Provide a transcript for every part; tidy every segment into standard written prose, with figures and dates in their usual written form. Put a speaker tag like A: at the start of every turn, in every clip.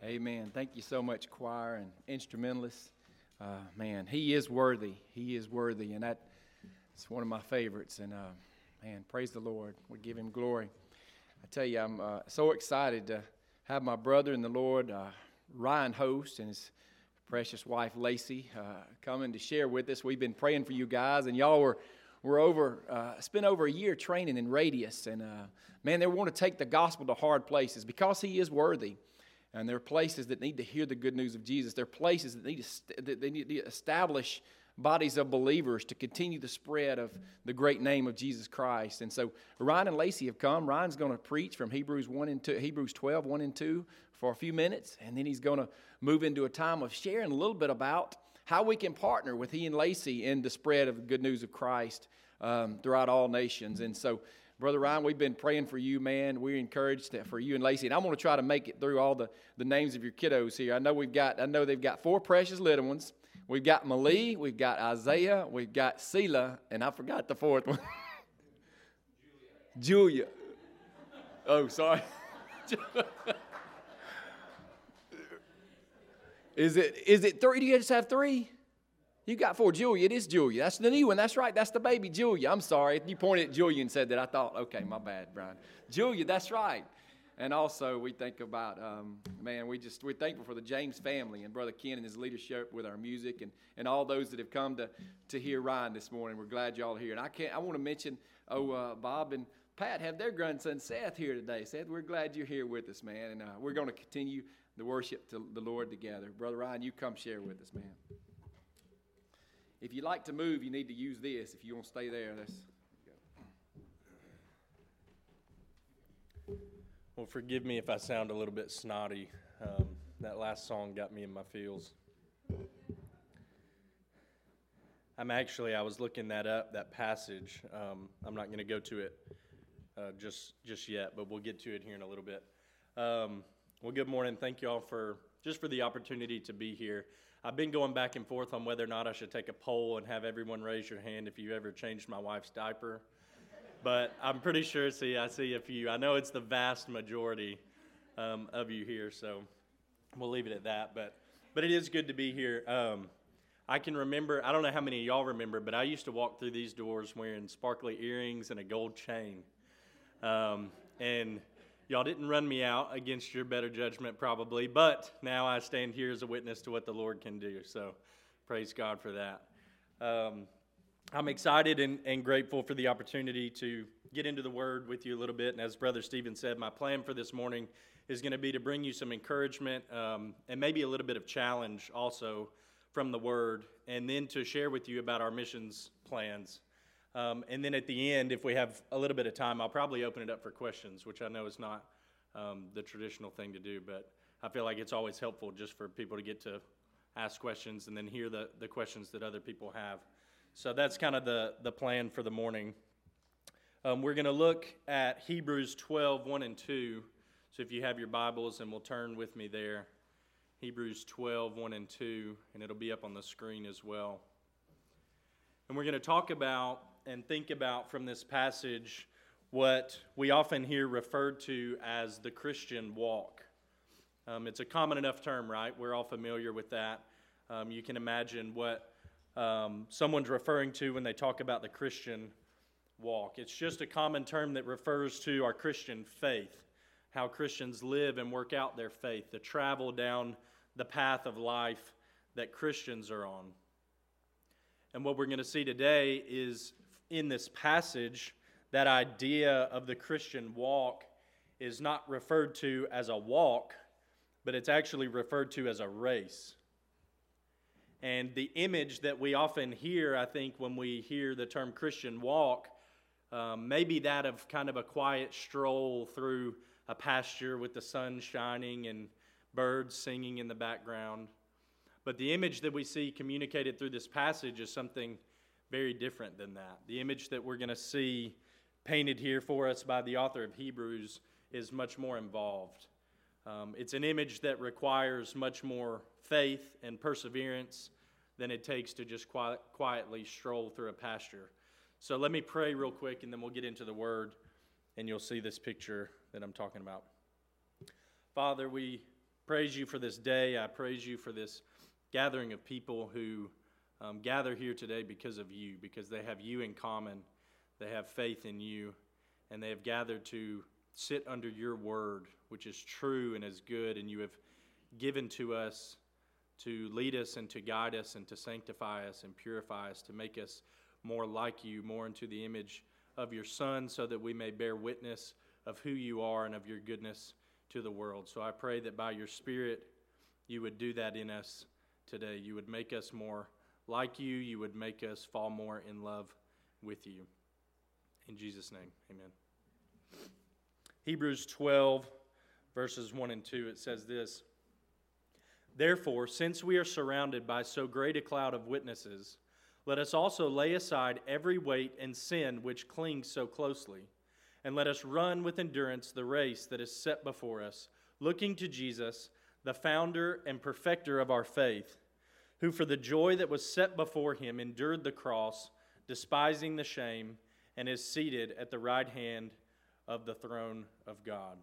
A: Amen. Thank you so much, choir and instrumentalists. Man, he is worthy. He is worthy, and that's one of my favorites. And man, praise the Lord. We give him glory. I tell you, I'm so excited to have my brother in the Lord, Ryan Host, and his precious wife, Lacey, coming to share with us. We've been praying for you guys, and y'all were spent over a year training in Radius, and man, they want to take the gospel to hard places because he is worthy. And there are places that need to hear the good news of Jesus. There are places that need to establish bodies of believers to continue the spread of the great name of Jesus Christ. And so Ryan and Lacey have come. Ryan's going to preach from Hebrews 12, 1 and 2 for a few minutes, and then he's going to move into a time of sharing a little bit about how we can partner with he and Lacey in the spread of the good news of Christ throughout all nations. And so, Brother Ryan, we've been praying for you, man. We're encouraged for you and Lacey, and I'm going to try to make it through all the names of your kiddos here. I know they've got 4 precious little ones. We've got Malie, we've got Isaiah, we've got Selah, and I forgot the 4th one. Julia. Oh, sorry. Is it 3? Do you just have 3? You got 4. Julia, it is Julia. That's the new one. That's right. That's the baby Julia. I'm sorry. You pointed at Julia and said that. I thought, okay, my bad, Brian. Julia, that's right. And also we think about, we're thankful for the James family and Brother Ken and his leadership with our music and all those that have come to hear Ryan this morning. We're glad y'all are here. And I want to mention, Bob and Pat have their grandson Seth here today. Seth, we're glad you're here with us, man. And we're going to continue the worship to the Lord together. Brother Ryan, you come share with us, man. If you like to move, you need to use this. If you want to stay there,
B: Well, forgive me if I sound a little bit snotty. That last song got me in my feels. I was looking that up, that passage. I'm not going to go to it just yet, but we'll get to it here in a little bit. Well, good morning. Thank you all for the opportunity to be here. I've been going back and forth on whether or not I should take a poll and have everyone raise your hand if you ever changed my wife's diaper. But I'm pretty sure, I see a few. I know it's the vast majority of you here, so we'll leave it at that. But it is good to be here. I can remember, I don't know how many of y'all remember, but I used to walk through these doors wearing sparkly earrings and a gold chain. And y'all didn't run me out against your better judgment probably, but now I stand here as a witness to what the Lord can do. So praise God for that. I'm excited and grateful for the opportunity to get into the Word with you a little bit. And as Brother Stephen said, my plan for this morning is going to be to bring you some encouragement and maybe a little bit of challenge also from the Word, and then to share with you about our missions plans. And then at the end, if we have a little bit of time, I'll probably open it up for questions, which I know is not the traditional thing to do, but I feel like it's always helpful just for people to get to ask questions and then hear the questions that other people have. So that's kind of the plan for the morning. We're going to look at Hebrews 12, 1 and 2. So if you have your Bibles, and we'll turn with me there. Hebrews 12, 1 and 2, and it'll be up on the screen as well. And we're going to talk about and think about from this passage what we often hear referred to as the Christian walk. It's a common enough term, right? We're all familiar with that. You can imagine what someone's referring to when they talk about the Christian walk. It's just a common term that refers to our Christian faith, how Christians live and work out their faith, the travel down the path of life that Christians are on. And what we're going to see today is in this passage, that idea of the Christian walk is not referred to as a walk, but it's actually referred to as a race. And the image that we often hear, I think, when we hear the term Christian walk, may be that of kind of a quiet stroll through a pasture with the sun shining and birds singing in the background. But the image that we see communicated through this passage is something very different than that. The image that we're going to see painted here for us by the author of Hebrews is much more involved. It's an image that requires much more faith and perseverance than it takes to just quietly stroll through a pasture. So let me pray real quick, and then we'll get into the Word, and you'll see this picture that I'm talking about. Father, we praise you for this day. I praise you for this gathering of people who gather here today because of you, because they have you in common, they have faith in you, and they have gathered to sit under your word, which is true and is good, and you have given to us to lead us and to guide us and to sanctify us and purify us, to make us more like you, more into the image of your Son, so that we may bear witness of who you are and of your goodness to the world. So I pray that by your Spirit you would do that in us today. You would make us more like you. You would make us fall more in love with you. In Jesus' name, amen. Hebrews 12, verses 1 and 2, it says this: Therefore, since we are surrounded by so great a cloud of witnesses, let us also lay aside every weight and sin which clings so closely, and let us run with endurance the race that is set before us, looking to Jesus, the founder and perfecter of our faith, who for the joy that was set before him endured the cross, despising the shame, and is seated at the right hand of the throne of God.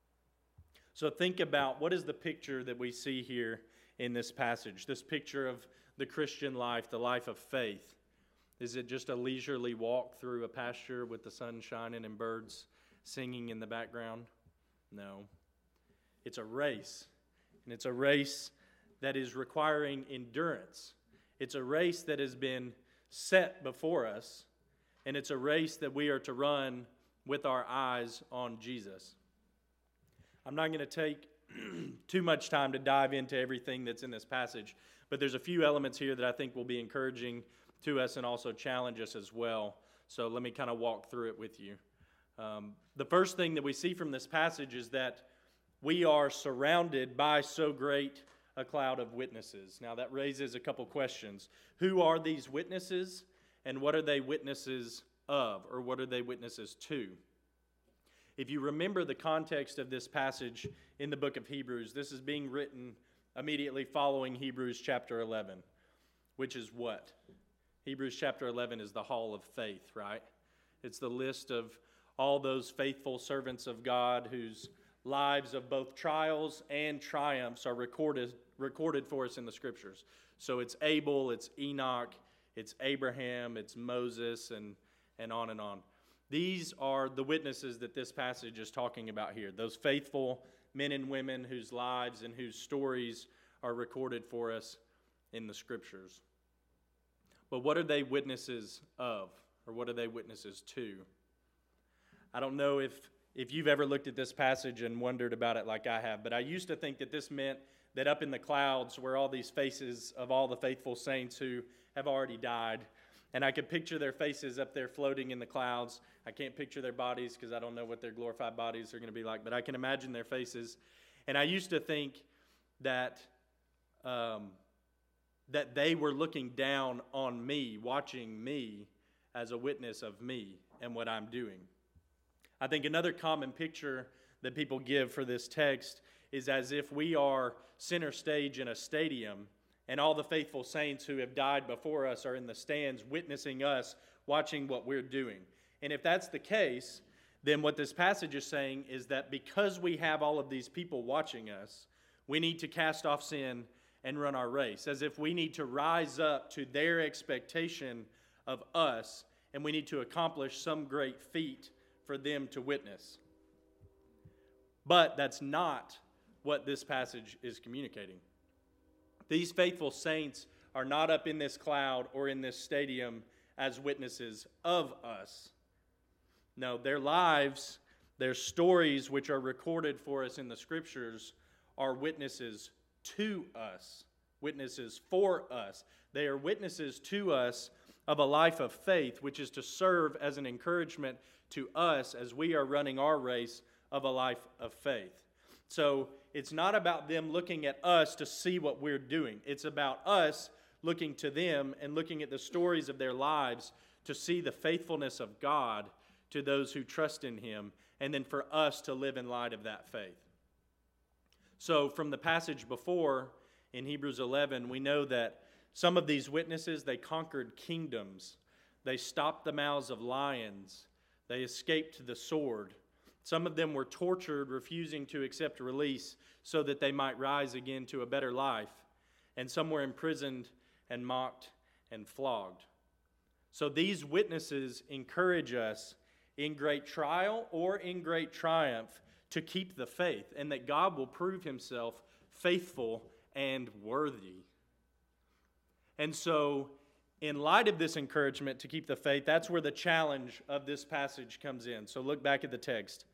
B: So think about, what is the picture that we see here in this passage? This picture of the Christian life, the life of faith. Is it just a leisurely walk through a pasture with the sun shining and birds singing in the background? No. It's a race. And it's a race that is requiring endurance. It's a race that has been set before us. And it's a race that we are to run with our eyes on Jesus. I'm not going to take too much time to dive into everything that's in this passage, but there's a few elements here that I think will be encouraging to us and also challenge us as well. So let me kind of walk through it with you. The first thing that we see from this passage is that we are surrounded by so great a cloud of witnesses. Now that raises a couple questions. Who are these witnesses, and what are they witnesses of, or what are they witnesses to? If you remember the context of this passage in the book of Hebrews, this is being written immediately following Hebrews chapter 11, which is what? Hebrews chapter 11 is the hall of faith, right? It's the list of all those faithful servants of God whose lives of both trials and triumphs are recorded for us in the Scriptures. So it's Abel, it's Enoch, it's Abraham, it's Moses, and on and on. These are the witnesses that this passage is talking about here, those faithful men and women whose lives and whose stories are recorded for us in the Scriptures. But what are they witnesses of, or what are they witnesses to? I don't know if you've ever looked at this passage and wondered about it like I have, but I used to think that this meant that up in the clouds were all these faces of all the faithful saints who have already died. And I could picture their faces up there floating in the clouds. I can't picture their bodies because I don't know what their glorified bodies are going to be like, but I can imagine their faces. And I used to think that that they were looking down on me, watching me as a witness of me and what I'm doing. I think another common picture that people give for this text is as if we are center stage in a stadium, and all the faithful saints who have died before us are in the stands witnessing us, watching what we're doing. And if that's the case, then what this passage is saying is that because we have all of these people watching us, we need to cast off sin and run our race, as if we need to rise up to their expectation of us, and we need to accomplish some great feat for them to witness. But that's not what this passage is communicating. These faithful saints are not up in this cloud or in this stadium as witnesses of us. No, their lives, their stories, which are recorded for us in the Scriptures, are witnesses to us, witnesses for us. They are witnesses to us of a life of faith, which is to serve as an encouragement to us as we are running our race of a life of faith. So it's not about them looking at us to see what we're doing. It's about us looking to them and looking at the stories of their lives to see the faithfulness of God to those who trust in Him, and then for us to live in light of that faith. So from the passage before, in Hebrews 11, we know that some of these witnesses, they conquered kingdoms. They stopped the mouths of lions. They escaped the sword. Some of them were tortured, refusing to accept release so that they might rise again to a better life. And some were imprisoned and mocked and flogged. So these witnesses encourage us in great trial or in great triumph to keep the faith, and that God will prove himself faithful and worthy. And so, in light of this encouragement to keep the faith, that's where the challenge of this passage comes in. So look back at the text.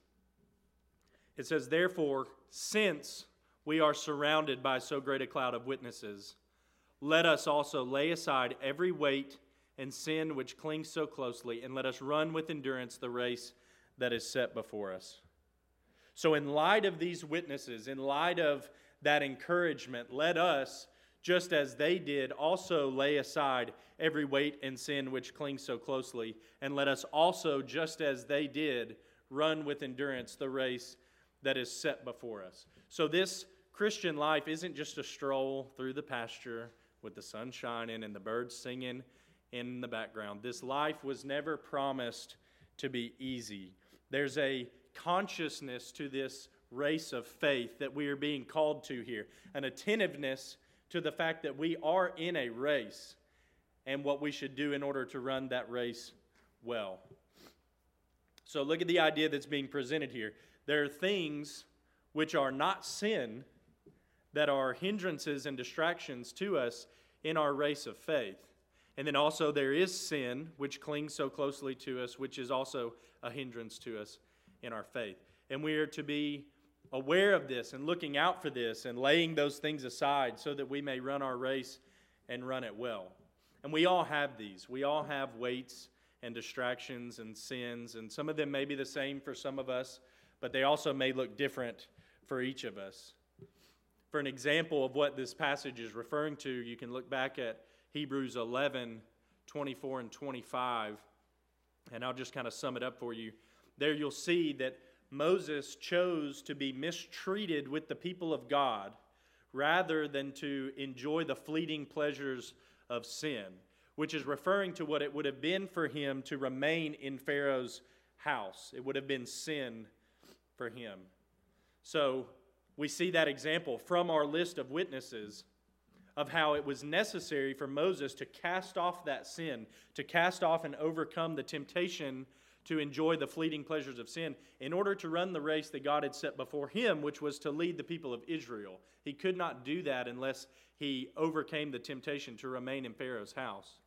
B: It says, "Therefore, since we are surrounded by so great a cloud of witnesses, let us also lay aside every weight and sin which clings so closely, and let us run with endurance the race that is set before us." So in light of these witnesses, in light of that encouragement, let us, just as they did, also lay aside every weight and sin which clings so closely, and let us also, just as they did, run with endurance the race that is set before us. So this Christian life isn't just a stroll through the pasture with the sun shining and the birds singing in the background. This life was never promised to be easy. There's a consciousness to this race of faith that we are being called to here, an attentiveness to the fact that we are in a race and what we should do in order to run that race well. So look at the idea that's being presented here. There are things which are not sin that are hindrances and distractions to us in our race of faith. And then also there is sin which clings so closely to us, which is also a hindrance to us in our faith. And we are to be aware of this and looking out for this and laying those things aside so that we may run our race and run it well. And we all have these. We all have weights and distractions and sins, and some of them may be the same for some of us, but they also may look different for each of us. For an example of what this passage is referring to, you can look back at Hebrews 11, 24 and 25, and I'll just kind of sum it up for you. There you'll see that Moses chose to be mistreated with the people of God rather than to enjoy the fleeting pleasures of sin, which is referring to what it would have been for him to remain in Pharaoh's house. It would have been sin for him. So we see that example from our list of witnesses of how it was necessary for Moses to cast off that sin, to cast off and overcome the temptation to enjoy the fleeting pleasures of sin in order to run the race that God had set before him, which was to lead the people of Israel. He could not do that unless he overcame the temptation to remain in Pharaoh's house.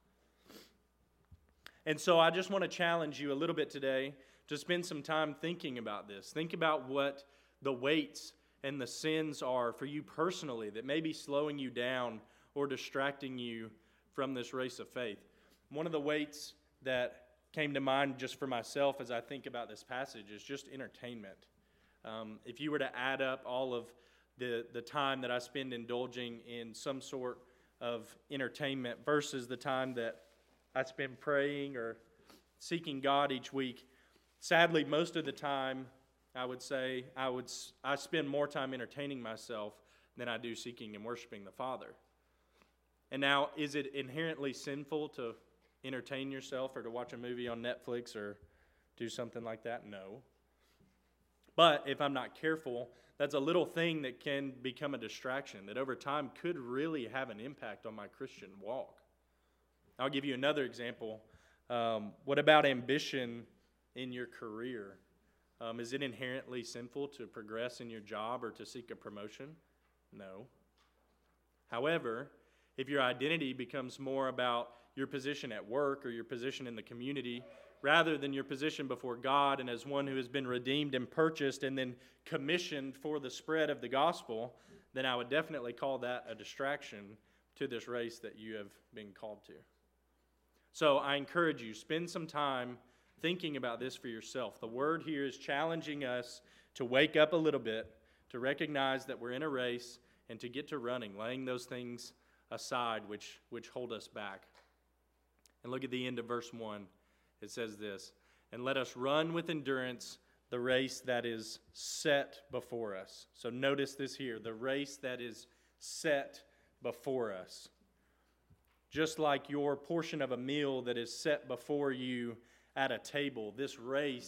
B: And so I just want to challenge you a little bit today to spend some time thinking about this. Think about what the weights and the sins are for you personally that may be slowing you down or distracting you from this race of faith. One of the weights that came to mind just for myself as I think about this passage is just entertainment. If you were to add up all of the time that I spend indulging in some sort of entertainment versus the time that I spend praying or seeking God each week, sadly, most of the time, I would say I spend more time entertaining myself than I do seeking and worshiping the Father. And now, is it inherently sinful to entertain yourself or to watch a movie on Netflix or do something like that? No. But if I'm not careful, that's a little thing that can become a distraction that over time could really have an impact on my Christian walk. I'll give you another example. What about ambition in your career? Is it inherently sinful to progress in your job or to seek a promotion? No. However, if your identity becomes more about your position at work or your position in the community rather than your position before God and as one who has been redeemed and purchased and then commissioned for the spread of the gospel, then I would definitely call that a distraction to this race that you have been called to. So I encourage you, spend some time thinking about this for yourself. The word here is challenging us to wake up a little bit, to recognize that we're in a race, and to get to running, laying those things aside which hold us back. And look at the end of verse 1. It says this, "And let us run with endurance the race that is set before us." So notice this here, the race that is set before us. Just like your portion of a meal that is set before you at a table, this race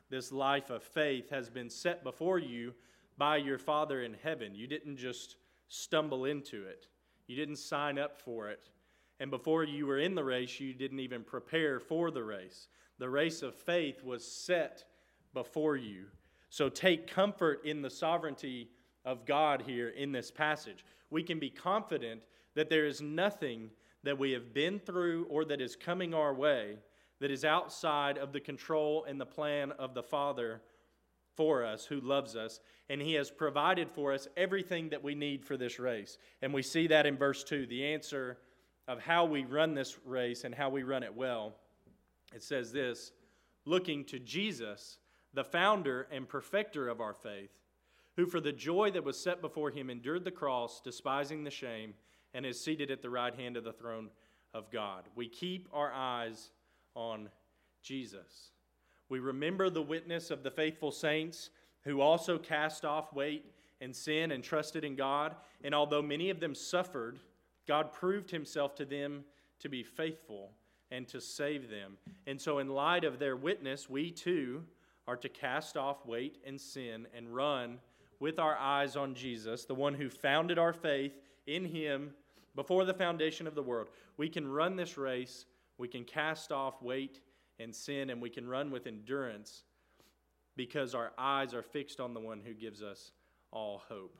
B: this life of faith has been set before you by your Father in heaven. You didn't just stumble into it. You didn't sign up for it. And before you were in the race, you didn't even prepare for the race. The race of faith was set before you. So take comfort in the sovereignty of God here in this passage. We can be confident that there is nothing that we have been through or that is coming our way that is outside of the control and the plan of the Father for us, who loves us, and He has provided for us everything that we need for this race. And we see that in verse 2, the answer of how we run this race and how we run it well. It says this, looking to Jesus, the founder and perfecter of our faith, who for the joy that was set before Him endured the cross, despising the shame, and is seated at the right hand of the throne of God. We keep our eyes on Jesus. We remember the witness of the faithful saints who also cast off weight and sin and trusted in God. And although many of them suffered, God proved Himself to them to be faithful and to save them. And so in light of their witness, we too are to cast off weight and sin and run with our eyes on Jesus, the one who founded our faith in Him before the foundation of the world. We can run this race, we can cast off weight and sin, and we can run with endurance because our eyes are fixed on the one who gives us all hope.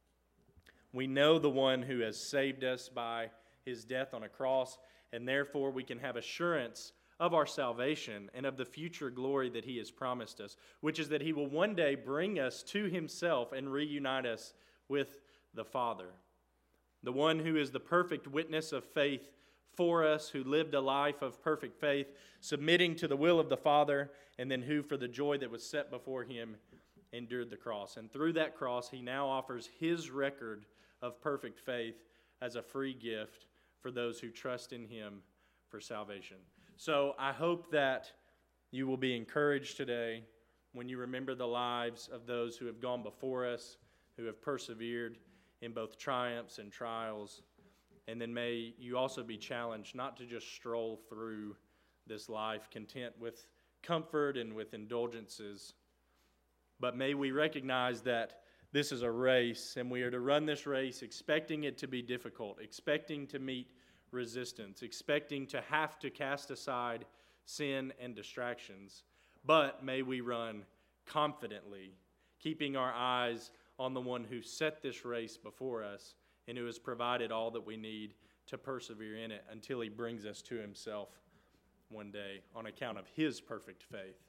B: We know the one who has saved us by His death on a cross, and therefore we can have assurance of our salvation and of the future glory that He has promised us, which is that He will one day bring us to Himself and reunite us with the Father. The one who is the perfect witness of faith for us, who lived a life of perfect faith, submitting to the will of the Father, and then who, for the joy that was set before Him, endured the cross. And through that cross, He now offers His record of perfect faith as a free gift for those who trust in Him for salvation. So I hope that you will be encouraged today when you remember the lives of those who have gone before us, who have persevered in both triumphs and trials. And then may you also be challenged not to just stroll through this life content with comfort and with indulgences, but may we recognize that this is a race, and we are to run this race expecting it to be difficult, expecting to meet resistance, expecting to have to cast aside sin and distractions. But may we run confidently, keeping our eyes on the one who set this race before us and who has provided all that we need to persevere in it until He brings us to Himself one day on account of His perfect faith.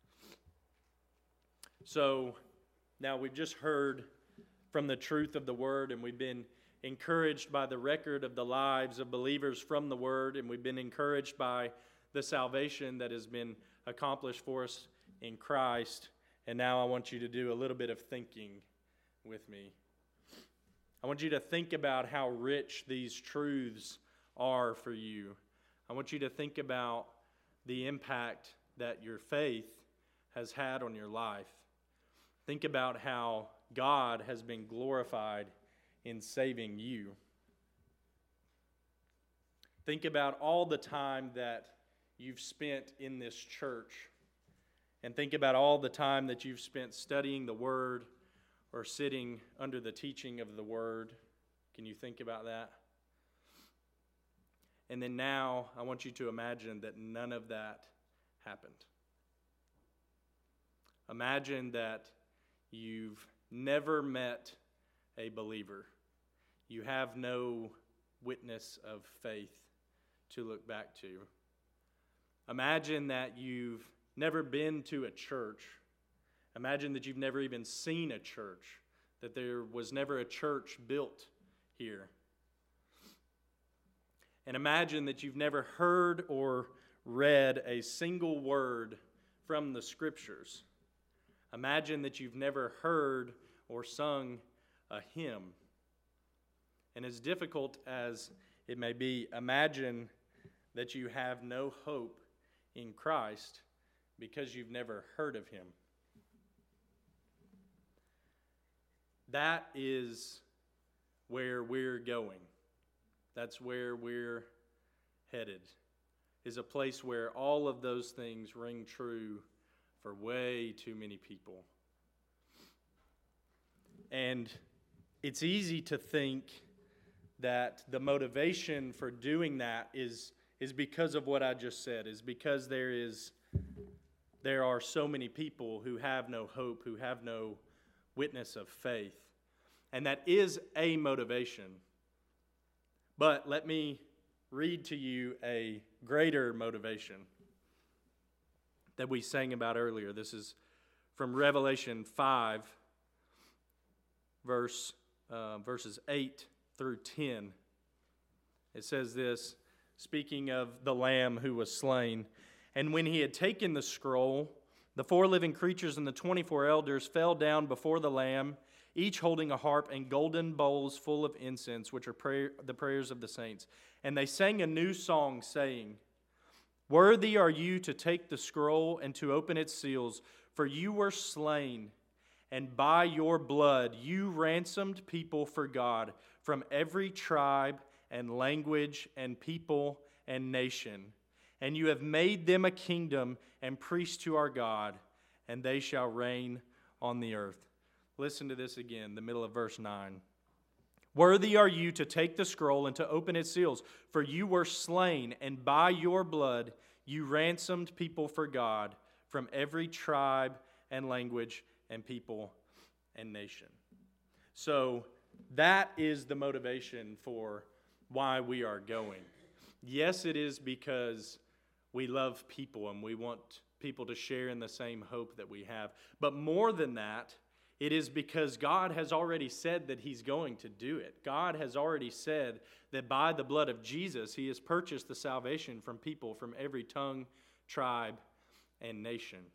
B: So now we've just heard from the truth of the Word, and we've been encouraged by the record of the lives of believers from the Word, and we've been encouraged by the salvation that has been accomplished for us in Christ. And now I want you to do a little bit of thinking with me. I want you to think about how rich these truths are for you. I want you to think about the impact that your faith has had on your life. Think about how God has been glorified in saving you. Think about all the time that you've spent in this church, and think about all the time that you've spent studying the Word or sitting under the teaching of the Word. Can you think about that? And then now I want you to imagine that none of that happened. Imagine that you've never met a believer. You have no witness of faith to look back to. Imagine that you've never been to a church. Imagine that you've never even seen a church, that there was never a church built here. And imagine that you've never heard or read a single word from the Scriptures. Imagine that you've never heard or sung a hymn. And as difficult as it may be, imagine that you have no hope in Christ because you've never heard of Him. That is where we're going. That's where we're headed, is a place where all of those things ring true for way too many people. And it's easy to think that the motivation for doing that is because of what I just said, is because there are so many people who have no hope, who have no witness of faith. And that is a motivation. But let me read to you a greater motivation that we sang about earlier. This is from Revelation 5, verses 8 through 10. It says this, speaking of the Lamb who was slain, "And when he had taken the scroll, the 4 living creatures and the 24 elders fell down before the Lamb, each holding a harp and golden bowls full of incense, which are the prayers of the saints. And they sang a new song, saying, 'Worthy are you to take the scroll and to open its seals, for you were slain, and by your blood you ransomed people for God from every tribe and language and people and nation. And you have made them a kingdom and priests to our God, and they shall reign on the earth.'" Listen to this again, the middle of verse 9. "Worthy are you to take the scroll and to open its seals, for you were slain, and by your blood you ransomed people for God from every tribe and language and people and nation." So that is the motivation for why we are going. Yes, it is because we love people and we want people to share in the same hope that we have. But more than that, it is because God has already said that He's going to do it. God has already said that by the blood of Jesus, He has purchased the salvation from people from every tongue, tribe, and nation.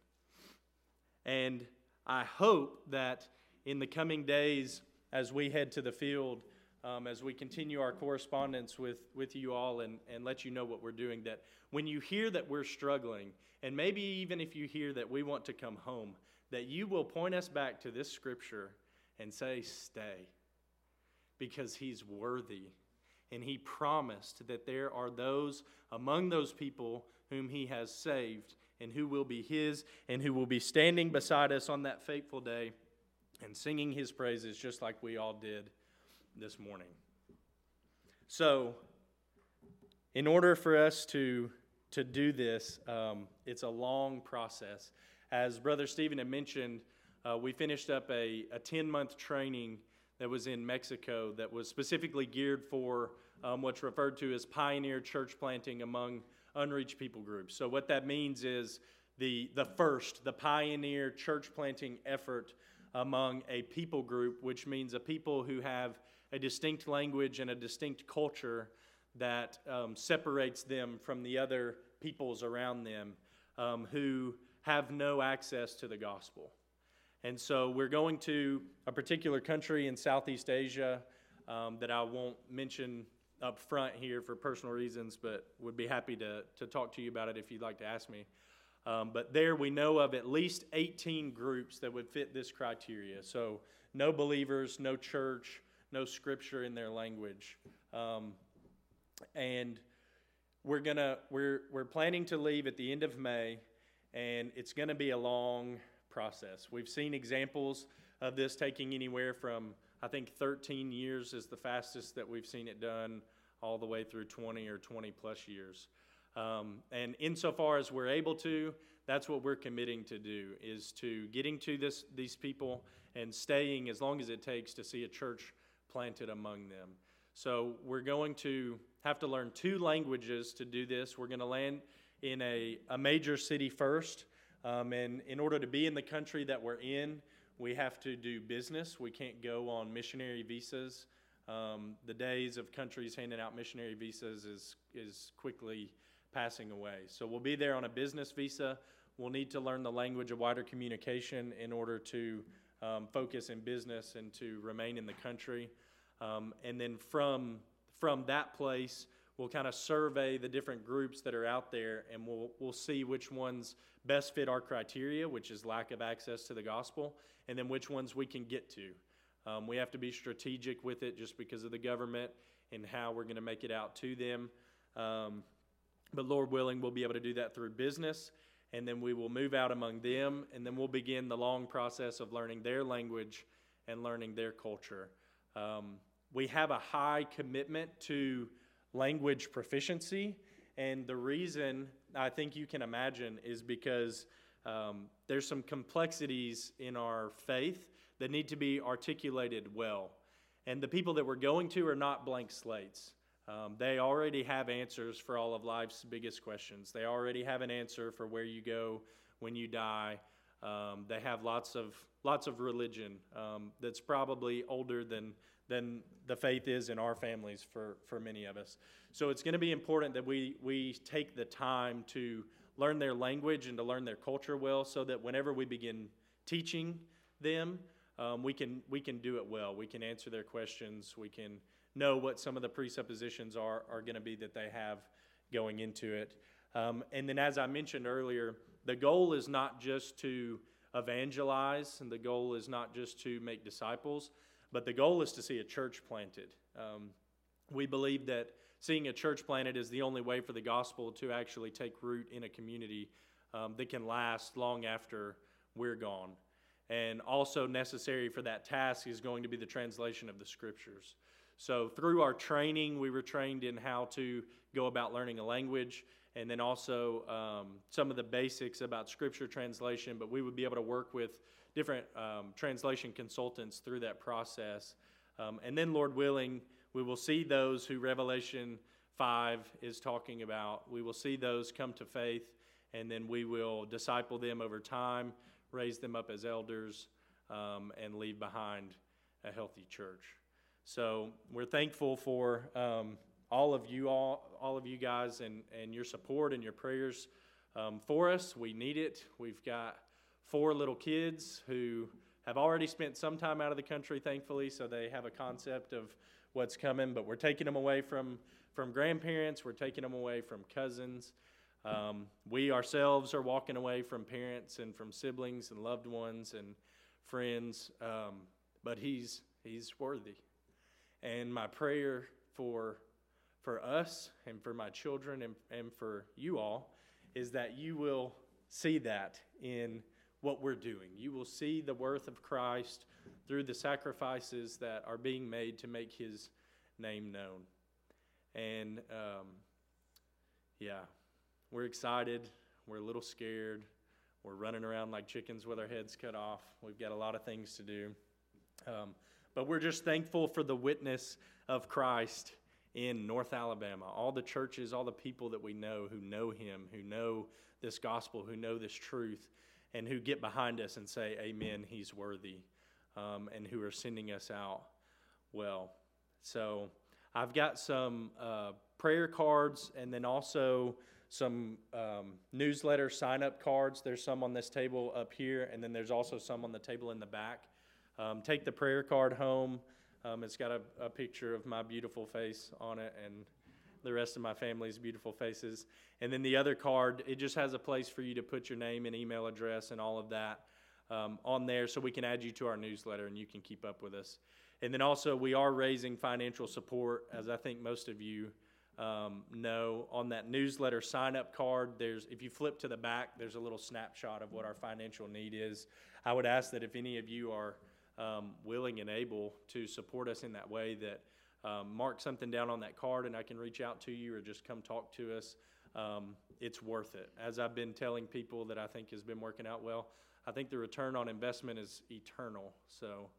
B: And I hope that in the coming days, as we head to the field, as we continue our correspondence with you all and let you know what we're doing, that when you hear that we're struggling, and maybe even if you hear that we want to come home, that you will point us back to this scripture and say, "Stay," because He's worthy. And He promised that there are those among those people whom He has saved and who will be His and who will be standing beside us on that fateful day and singing His praises just like we all did this morning. So, in order for us to do this, it's a long process. As Brother Stephen had mentioned, we finished up a 10-month training that was in Mexico that was specifically geared for what's referred to as pioneer church planting among unreached people groups. So what that means is the pioneer church planting effort among a people group, which means a people who have a distinct language and a distinct culture that separates them from the other peoples around them who have no access to the gospel. And so we're going to a particular country in Southeast Asia that I won't mention up front here for personal reasons, but would be happy to talk to you about it if you'd like to ask me. But there we know of at least 18 groups that would fit this criteria. So no believers, no church, no scripture in their language. And we're planning to leave at the end of May, and it's going to be a long process. We've seen examples of this taking anywhere from, I think, 13 years is the fastest that we've seen it done, all the way through 20 or 20 plus years. And insofar as we're able to, that's what we're committing to do, is to getting to these people and staying as long as it takes to see a church planted among them. So we're going to have to learn 2 languages to do this. We're going to land in a major city first. And in order to be in the country that we're in, we have to do business. We can't go on missionary visas. The days of countries handing out missionary visas is quickly passing away. So we'll be there on a business visa. We'll need to learn the language of wider communication in order to focus in business and to remain in the country. And then from that place, we'll kind of survey the different groups that are out there, and we'll see which ones best fit our criteria, which is lack of access to the gospel, and then which ones we can get to. We have to be strategic with it just because of the government and how we're going to make it out to them. But Lord willing, we'll be able to do that through business. and then we will move out among them, and then we'll begin the long process of learning their language and learning their culture. We have a high commitment to language proficiency, and the reason I think you can imagine is because there's some complexities in our faith that need to be articulated well. And the people that we're going to are not blank slates. They already have answers for all of life's biggest questions. They already have an answer for where you go when you die. They have lots of religion that's probably older than the faith is in our families for many of us. So it's going to be important that we take the time to learn their language and to learn their culture well, so that whenever we begin teaching them, we can do it well. We can answer their questions. We can know what some of the presuppositions are going to be that they have going into it. And then, as I mentioned earlier, the goal is not just to evangelize, and the goal is not just to make disciples, but the goal is to see a church planted. We believe that seeing a church planted is the only way for the gospel to actually take root in a community that can last long after we're gone. And also necessary for that task is going to be the translation of the scriptures. So through our training, we were trained in how to go about learning a language, and then also some of the basics about scripture translation, but we would be able to work with different translation consultants through that process. And then, Lord willing, we will see those who Revelation 5 is talking about. We will see those come to faith, and then we will disciple them over time, raise them up as elders, and leave behind a healthy church. So we're thankful for all of you guys, and your support and your prayers for us. We need it. We've got 4 little kids who have already spent some time out of the country, thankfully, so they have a concept of what's coming. But we're taking them away from grandparents. We're taking them away from cousins. We ourselves are walking away from parents and from siblings and loved ones and friends. But he's worthy. And my prayer for us and for my children and for you all is that you will see that in what we're doing. You will see the worth of Christ through the sacrifices that are being made to make his name known. And we're excited. We're a little scared. We're running around like chickens with our heads cut off. We've got a lot of things to do. But we're just thankful for the witness of Christ in North Alabama. All the churches, all the people that we know who know him, who know this gospel, who know this truth, and who get behind us and say, amen, he's worthy, and who are sending us out well. So I've got some prayer cards, and then also some newsletter sign-up cards. There's some on this table up here, and then there's also some on the table in the back. Take the prayer card home. It's got a picture of my beautiful face on it and the rest of my family's beautiful faces. And then the other card, it just has a place for you to put your name and email address and all of that on there, so we can add you to our newsletter and you can keep up with us. And then also, we are raising financial support, as I think most of you know. On that newsletter sign-up card, if you flip to the back, there's a little snapshot of what our financial need is. I would ask that if any of you are willing and able to support us in that way, that mark something down on that card and I can reach out to you, or just come talk to us. It's worth it. As I've been telling people that I think has been working out well, I think the return on investment is eternal. So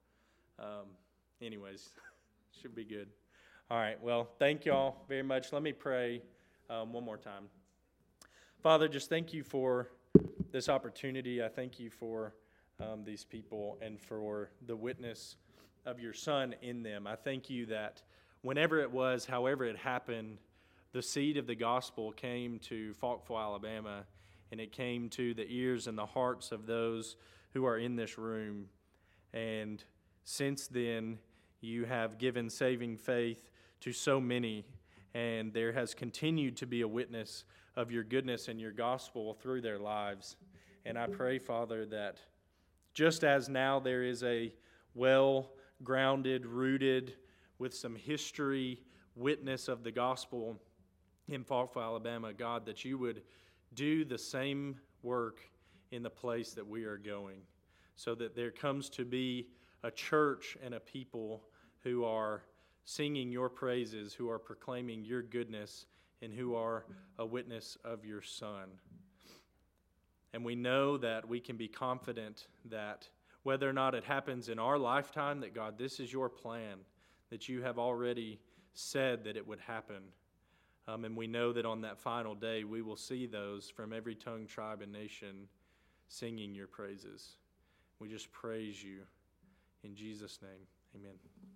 B: anyways, should be good. All right, well, thank y'all very much. Let me pray one more time. Father, just thank you for this opportunity. I thank you for these people and for the witness of your Son in them. I thank you that whenever it was, however it happened, the seed of the gospel came to Falkville, Alabama, and it came to the ears and the hearts of those who are in this room. And since then, you have given saving faith to so many, and there has continued to be a witness of your goodness and your gospel through their lives. And I pray, Father, that just as now there is a well-grounded, rooted, with some history, witness of the gospel in Falkville, Alabama, God, that you would do the same work in the place that we are going, so that there comes to be a church and a people who are singing your praises, who are proclaiming your goodness, and who are a witness of your Son. And we know that we can be confident that whether or not it happens in our lifetime, that God, this is your plan, that you have already said that it would happen. And we know that on that final day, we will see those from every tongue, tribe, and nation singing your praises. We just praise you in Jesus' name. Amen.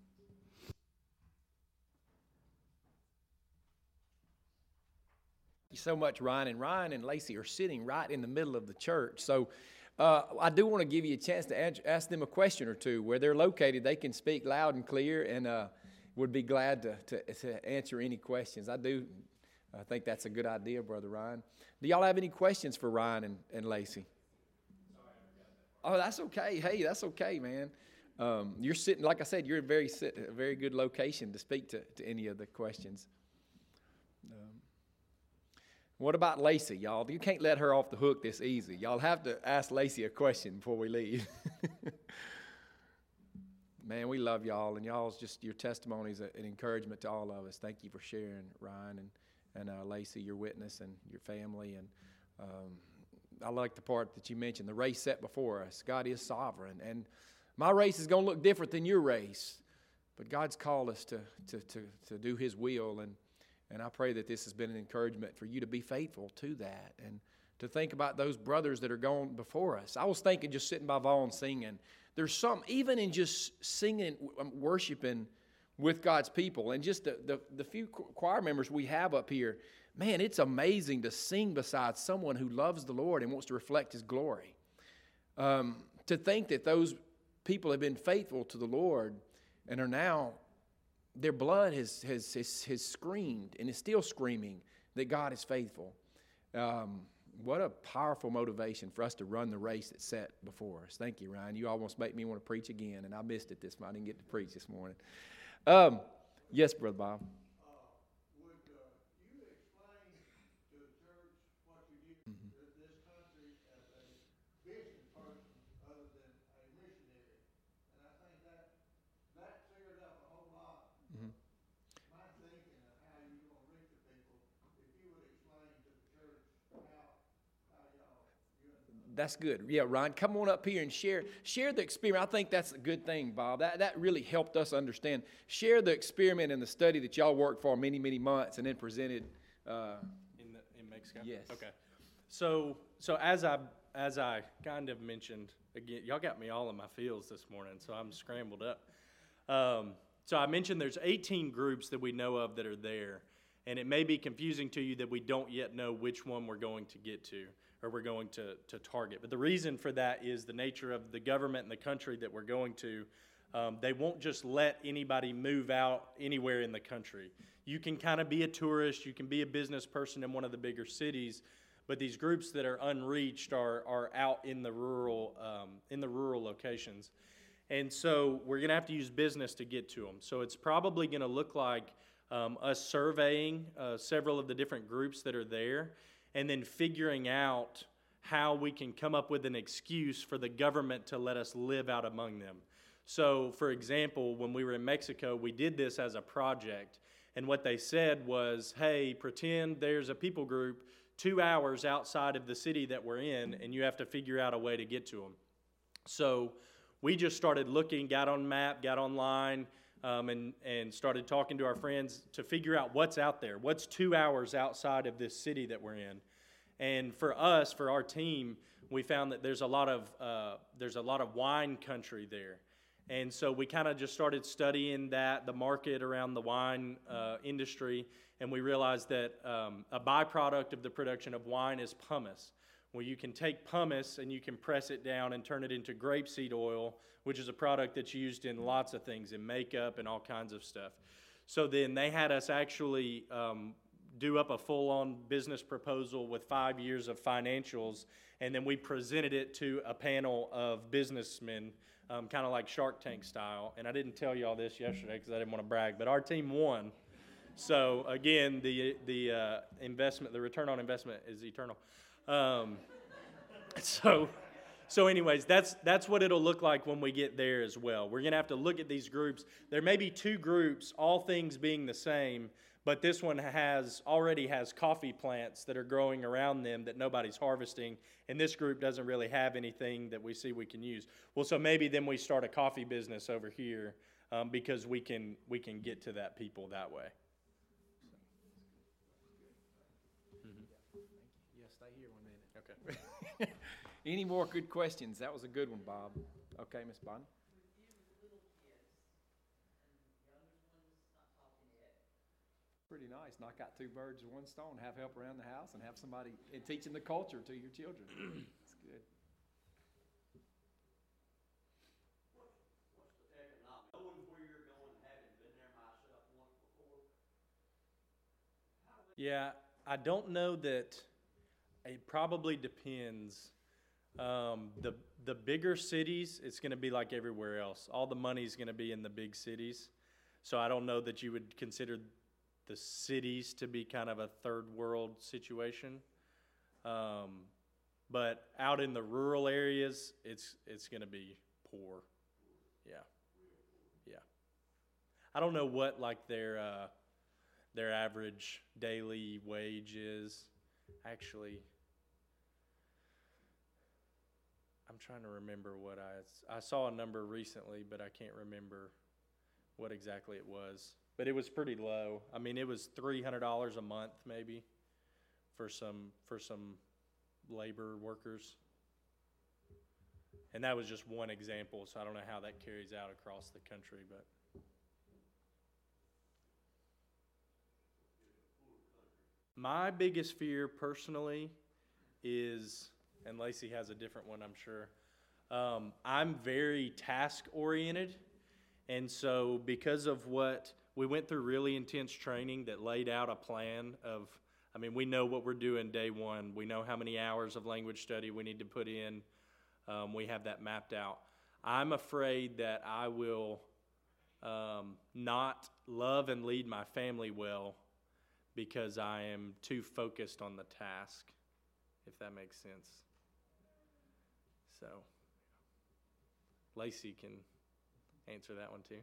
A: Thank you so much, Ryan. And Ryan and Lacey are sitting right in the middle of the church. So I do want to give you a chance to ask them a question or two. Where they're located, they can speak loud and clear, and would be glad to answer any questions. I think that's a good idea, Brother Ryan. Do y'all have any questions for Ryan and Lacey? Oh, that's okay. Hey, that's okay, man. You're sitting, like I said, you're a very good location to speak to any of the questions. What about Lacey, y'all? You can't let her off the hook this easy. Y'all have to ask Lacey a question before we leave. Man, we love y'all, and y'all's just, your testimony is an encouragement to all of us. Thank you for sharing, Ryan and Lacey, your witness and your family. And I like the part that you mentioned, the race set before us. God is sovereign, and my race is going to look different than your race, but God's called us to do His will, and I pray that this has been an encouragement for you to be faithful to that and to think about those brothers that are gone before us. I was thinking, just sitting by Vaughn singing, there's some, even in just singing, worshiping with God's people, and just the few choir members we have up here, man, it's amazing to sing beside someone who loves the Lord and wants to reflect His glory. To think that those people have been faithful to the Lord and are now, their blood has screamed and is still screaming that God is faithful. What a powerful motivation for us to run the race that's set before us. Thank you, Ryan. You almost make me want to preach again, and I missed it this morning. I didn't get to preach this morning. Yes, Brother Bob.
C: Would you explain to the church what you do in this country as a business person other than a missionary? And I think that cleared up a whole lot. My thinking of how you're going to reach the people, if you would explain to the church how y'all.
A: That's good. Yeah, Ryan, come on up here and share the experiment. I think that's a good thing, Bob. That really helped us understand. Share the experiment and the study that y'all worked for many, many months and then presented.
B: In Mexico?
A: Yes.
B: Okay. So as I kind of mentioned, again, y'all got me all in my feels this morning, so I'm scrambled up. So I mentioned there's 18 groups that we know of that are there, and it may be confusing to you that we don't yet know which one we're going to get to or we're going to target. But the reason for that is the nature of the government and the country that we're going to. They won't just let anybody move out anywhere in the country. You can kind of be a tourist, you can be a business person in one of the bigger cities, but these groups that are unreached are out in the rural locations. And so we're going to have to use business to get to them. So it's probably going to look like us surveying several of the different groups that are there, and then figuring out how we can come up with an excuse for the government to let us live out among them. So, for example, when we were in Mexico, we did this as a project, and what they said was, hey, pretend there's a people group 2 hours outside of the city that we're in, and you have to figure out a way to get to them. So we just started looking, got on map, got online, and started talking to our friends to figure out what's out there, what's 2 hours outside of this city that we're in. And for us, for our team, we found that there's a lot of wine country there. And so we kind of just started studying the market around the wine industry, and we realized that a byproduct of the production of wine is pumice. Well, you can take pumice and you can press it down and turn it into grapeseed oil, which is a product that's used in lots of things, in makeup and all kinds of stuff. So then they had us actually do up a full-on business proposal with 5 years of financials, and then we presented it to a panel of businessmen, kind of like Shark Tank style. And I didn't tell you all this yesterday because I didn't want to brag, but our team won. So again, the investment, the return on investment is eternal. So anyways, that's what it'll look like when we get there as well. We're going to have to look at these groups. There may be two groups, all things being the same, but this one already has coffee plants that are growing around them that nobody's harvesting, and this group doesn't really have anything that we see we can use. Well, so maybe then we start a coffee business over here because we can get to that people that way.
A: Yeah, stay here 1 minute. Okay. Any more good questions? That was a good one, Bob. Okay, Miss Bonnie. Pretty nice. Knock out two birds with one stone. Have help around the house and have somebody teaching the culture to your children. That's good.
D: What's the economic, knowing where you're going, having been there myself once before?
B: Yeah, I don't know that. It probably depends. The bigger cities, it's going to be like everywhere else. All the money's going to be in the big cities. So I don't know that you would consider the cities to be kind of a third world situation. But out in the rural areas, it's going to be poor. Yeah. Yeah. I don't know what like their average daily wage is. Actually, I'm trying to remember what I saw a number recently, but I can't remember what exactly it was. But it was pretty low. I mean, it was $300 a month maybe for some labor workers. And that was just one example, so I don't know how that carries out across the country, but my biggest fear personally is, and Lacey has a different one, I'm sure. I'm very task oriented. And so because of what we went through, really intense training that laid out a plan of, I mean, we know what we're doing day one. We know how many hours of language study we need to put in. We have that mapped out. I'm afraid that I will not love and lead my family well because I am too focused on the task, if that makes sense. So, Lacey can answer that one too.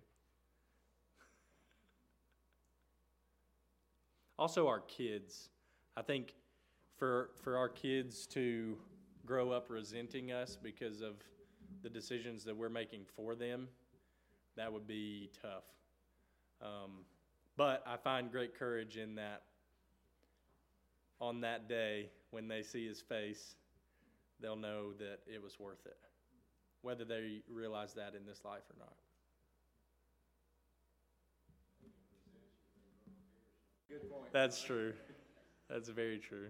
B: Also, our kids. I think for our kids to grow up resenting us because of the decisions that we're making for them, that would be tough. But I find great courage in that on that day when they see his face, they'll know that it was worth it, whether they realize that in this life or not.
A: Good point.
B: That's true. That's very true.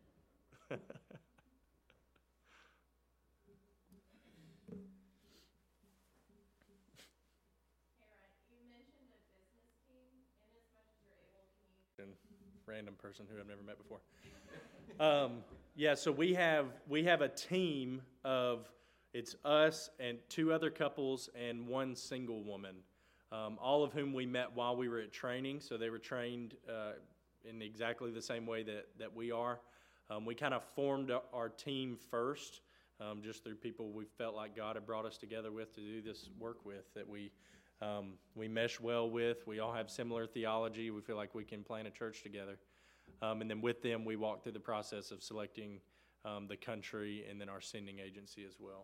B: Random person who I've never met before. Yeah, so we have a team of, it's us and two other couples and one single woman, all of whom we met while we were at training. So they were trained in exactly the same way that we are. We kind of formed our team first, just through people we felt like God had brought us together with to do this work with, that we mesh well with. We all have similar theology. We feel like we can plant a church together. And then with them, we walk through the process of selecting the country and then our sending agency as well.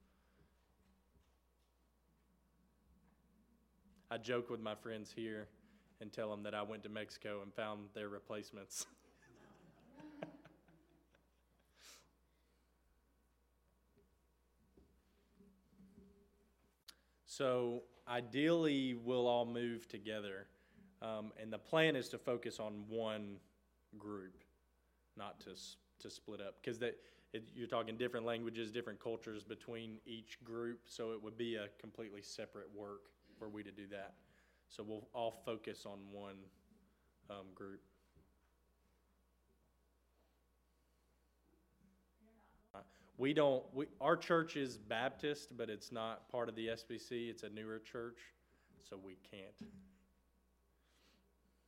B: I joke with my friends here and tell them that I went to Mexico and found their replacements. So ideally, we'll all move together, and the plan is to focus on one group, not to split up, because you're talking different languages, different cultures between each group, so it would be a completely separate work for we to do that. So we'll all focus on one group. Our church is Baptist, but it's not part of the SBC. It's a newer church, so we can't.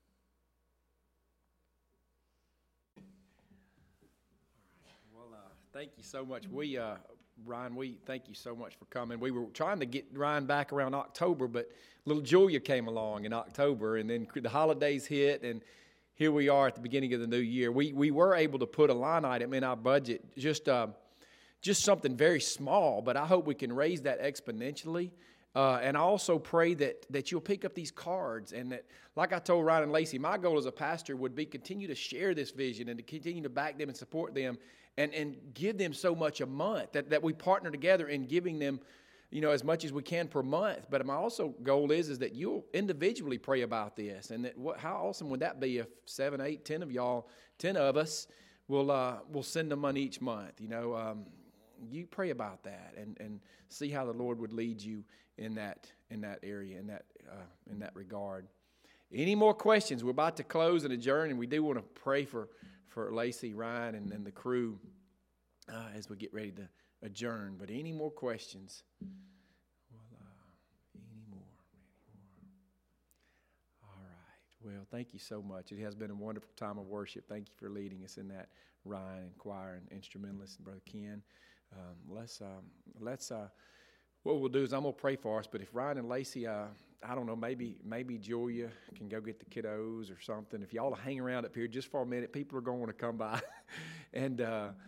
A: Well, Thank you so much. Ryan, we thank you so much for coming. We were trying to get Ryan back around October, but little Julia came along in October, and then the holidays hit, and here we are at the beginning of the new year. We were able to put a line item in our budget, just something very small, but I hope we can raise that exponentially. And I also pray that you'll pick up these cards, and that, like I told Ryan and Lacey, my goal as a pastor would be continue to share this vision and to continue to back them and support them and give them so much a month, that we partner together in giving them, as much as we can per month. But my also goal is that you'll individually pray about this, and that how awesome would that be if 7, 8, 10 of y'all, 10 of us will send them money each month. You pray about that and see how the Lord would lead you in that area, in that regard. Any more questions? We're about to close and adjourn, and we do want to pray for Lacey, Ryan, and the crew as we get ready to adjourn. But any more questions? Any more? All right. Well, thank you so much. It has been a wonderful time of worship. Thank you for leading us in that, Ryan and choir and instrumentalist and Brother Ken. What we'll do is I'm going to pray for us, but if Ryan and Lacey, I don't know, maybe Julia can go get the kiddos or something. If y'all hang around up here just for a minute, people are going to want to come by and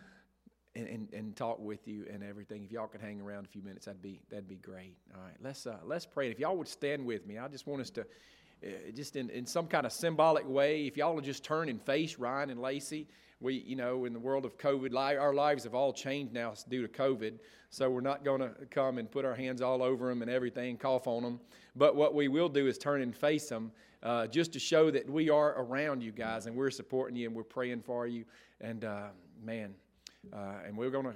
A: talk with you and everything. If y'all could hang around a few minutes, that'd be great. All right, let's pray. And if y'all would stand with me, I just want us to, just in some kind of symbolic way, if y'all will just turn and face Ryan and Lacey. We, in the world of COVID, our lives have all changed now due to COVID, so we're not going to come and put our hands all over them and everything, cough on them. But what we will do is turn and face them, just to show that we are around you guys and we're supporting you and we're praying for you. And and we're gonna,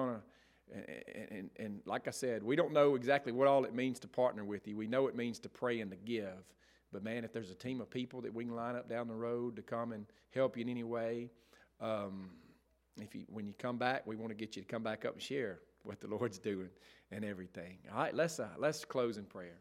A: and like I said, we don't know exactly what all it means to partner with you. We know it means to pray and to give. But man, if there's a team of people that we can line up down the road to come and help you in any way. When you come back, we want to get you to come back up and share what the Lord's doing and everything. All right, let's close in prayer.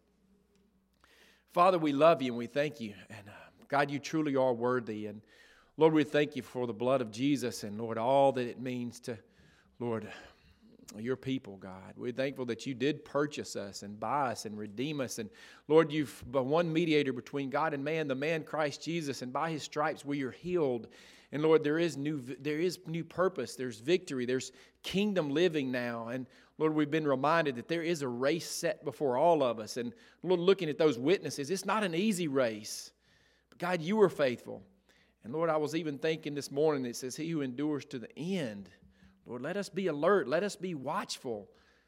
A: Father, we love you and we thank you. And God, you truly are worthy. And Lord, we thank you for the blood of Jesus and, Lord, all that it means to, Lord, your people, God. We're thankful that you did purchase us and buy us and redeem us. And Lord, you've been one mediator between God and man, the man Christ Jesus, and by his stripes we are healed. And Lord, there is new purpose, there's victory, there's kingdom living now. And Lord, we've been reminded that there is a race set before all of us. And Lord, looking at those witnesses, it's not an easy race. But God, you were faithful. And Lord, I was even thinking this morning, it says, he who endures to the end. Lord, let us be alert, let us be watchful.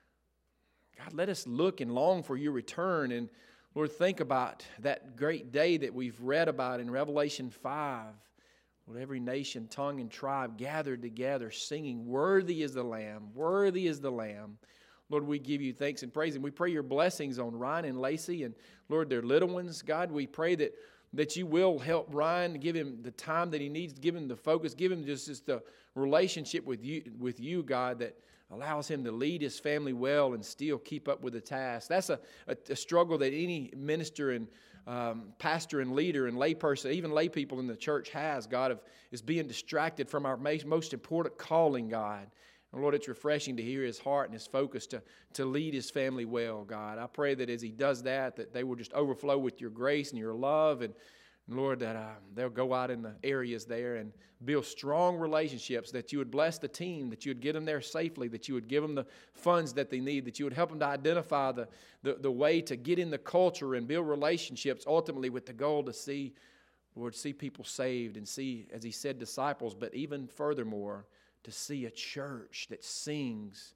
A: God, let us look and long for your return. And Lord, think about that great day that we've read about in Revelation 5. Lord, every nation, tongue, and tribe gathered together, singing, worthy is the Lamb, worthy is the Lamb. Lord, we give you thanks and praise, and we pray your blessings on Ryan and Lacey, and Lord, their little ones. God, we pray that you will help Ryan, give him the time that he needs, give him the focus, give him just the relationship with you, God, that allows him to lead his family well and still keep up with the task. That's a struggle that any minister and pastor and leader and layperson, even lay people in the church has, God, is being distracted from our most important calling, God. And Lord, it's refreshing to hear his heart and his focus to lead his family well, God. I pray that as he does that they will just overflow with your grace and your love, and Lord, that they'll go out in the areas there and build strong relationships, that you would bless the team, that you would get them there safely, that you would give them the funds that they need, that you would help them to identify the way to get in the culture and build relationships, ultimately with the goal to see, Lord, see people saved and see, as he said, disciples, but even furthermore, to see a church that sings,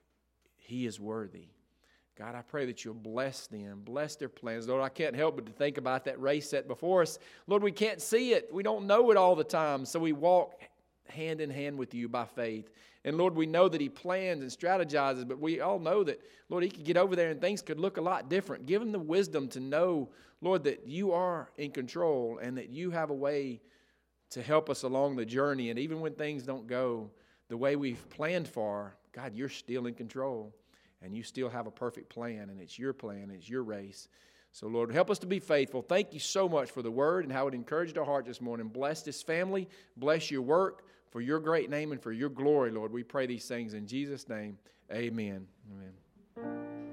A: he is worthy. God, I pray that you'll bless them, bless their plans. Lord, I can't help but to think about that race set before us. Lord, we can't see it. We don't know it all the time. So we walk hand in hand with you by faith. And Lord, we know that he plans and strategizes, but we all know that, Lord, he could get over there and things could look a lot different. Give him the wisdom to know, Lord, that you are in control and that you have a way to help us along the journey. And even when things don't go the way we've planned for, God, you're still in control. And you still have a perfect plan, and it's your plan, it's your race. So, Lord, help us to be faithful. Thank you so much for the word and how it encouraged our heart this morning. Bless this family. Bless your work. for your great name and for your glory, Lord. We pray these things in Jesus' name. Amen. Amen.